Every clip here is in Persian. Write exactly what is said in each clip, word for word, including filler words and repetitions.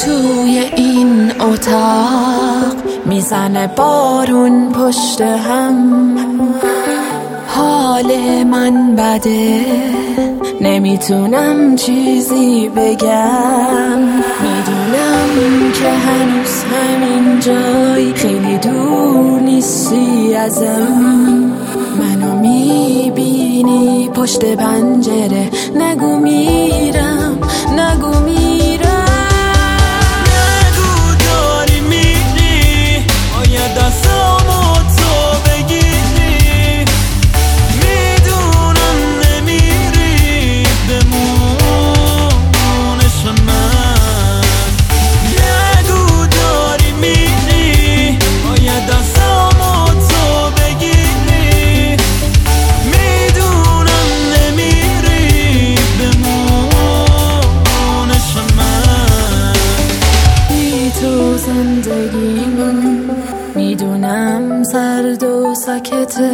توی این اتاق میزنه بارون پشت هم، حال من بده نمیتونم چیزی بگم. میدونم که هنوز همین جای خیلی دور نیستی ازم، منو میبینی پشت پنجره، نگو میرم نگو میرم. زندگیم میدونم سرد و ساکته،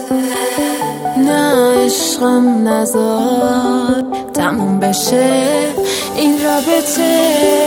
نه عشقم نزار تموم بشه این رابطه.